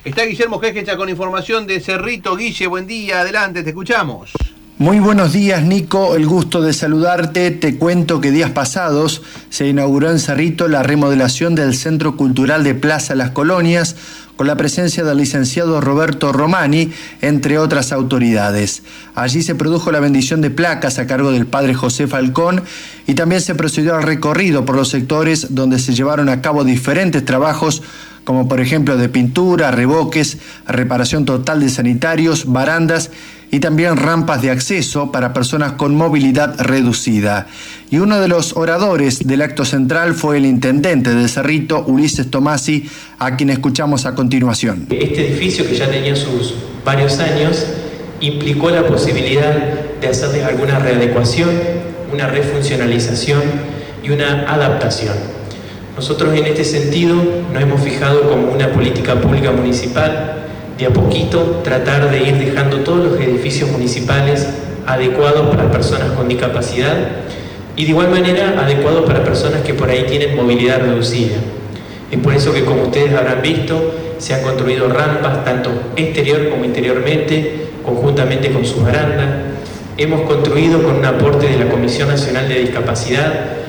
Está Guillermo Gegencha con información de Cerrito. Guille, buen día, adelante, te escuchamos. Muy buenos días, Nico, el gusto de saludarte. Te cuento que días pasados se inauguró en Cerrito la remodelación del Centro Cultural de Plaza Las Colonias, con la presencia del licenciado Roberto Romani, entre otras autoridades. Allí se produjo la bendición de placas a cargo del padre José Falcón y también se procedió al recorrido por los sectores donde se llevaron a cabo diferentes trabajos, como por ejemplo de pintura, revoques, reparación total de sanitarios, barandas y también rampas de acceso para personas con movilidad reducida. Y uno de los oradores del acto central fue el intendente de Cerrito, Ulises Tomasi, a quien escuchamos a continuación. Este edificio, que ya tenía sus varios años, implicó la posibilidad de hacerles alguna readecuación, una refuncionalización y una adaptación. Nosotros en este sentido nos hemos fijado como una política pública municipal de a poquito tratar de ir dejando todos los edificios municipales adecuados para personas con discapacidad y de igual manera adecuados para personas que por ahí tienen movilidad reducida. Es por eso que, como ustedes habrán visto, se han construido rampas tanto exterior como interiormente, conjuntamente con sus barandas. Hemos construido con un aporte de la Comisión Nacional de Discapacidad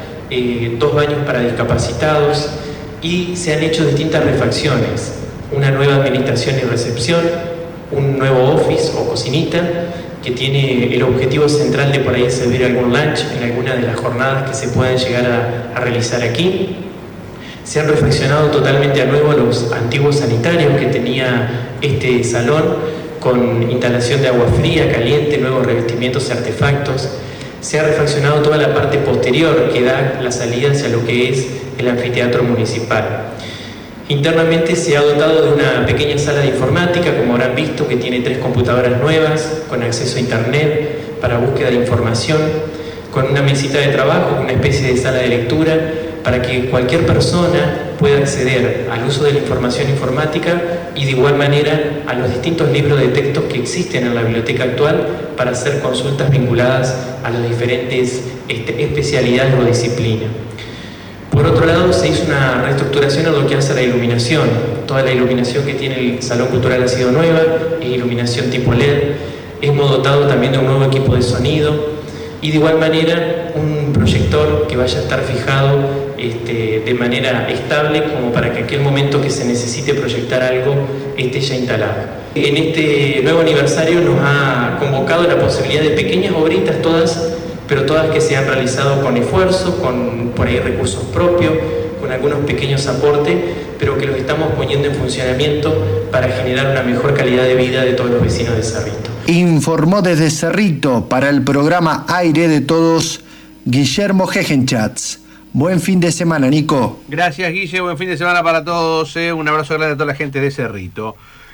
2 baños para discapacitados y se han hecho distintas refacciones. Una nueva administración y recepción, un nuevo office o cocinita que tiene el objetivo central de por ahí servir algún lunch en alguna de las jornadas que se puedan llegar a realizar aquí. Se han refaccionado totalmente a nuevo los antiguos sanitarios que tenía este salón, con instalación de agua fría, caliente, nuevos revestimientos y artefactos. Se ha refaccionado toda la parte posterior que da la salida hacia lo que es el anfiteatro municipal. Internamente se ha dotado de una pequeña sala de informática, como habrán visto, que tiene 3 computadoras nuevas con acceso a internet para búsqueda de información, con una mesita de trabajo, una especie de sala de lectura, para que cualquier persona pueda acceder al uso de la información informática y de igual manera a los distintos libros de textos que existen en la biblioteca actual para hacer consultas vinculadas a las diferentes especialidades o disciplinas. Por otro lado, se hizo una reestructuración en lo que hace a la iluminación. Toda la iluminación que tiene el Salón Cultural ha sido nueva, es iluminación tipo LED. Hemos dotado también de un nuevo equipo de sonido y de igual manera un proyector que vaya a estar fijado de manera estable, como para que en aquel momento que se necesite proyectar algo esté ya instalado. En este nuevo aniversario nos ha convocado la posibilidad de pequeñas obritas todas, pero todas que se han realizado con esfuerzo, con por ahí recursos propios, con algunos pequeños aportes, pero que los estamos poniendo en funcionamiento para generar una mejor calidad de vida de todos los vecinos de Cerrito. Informó desde Cerrito para el programa Aire de Todos, Guillermo Gegenchats. Buen fin de semana, Nico. Gracias, Guille, buen fin de semana para todos. Un abrazo grande a toda la gente de Cerrito.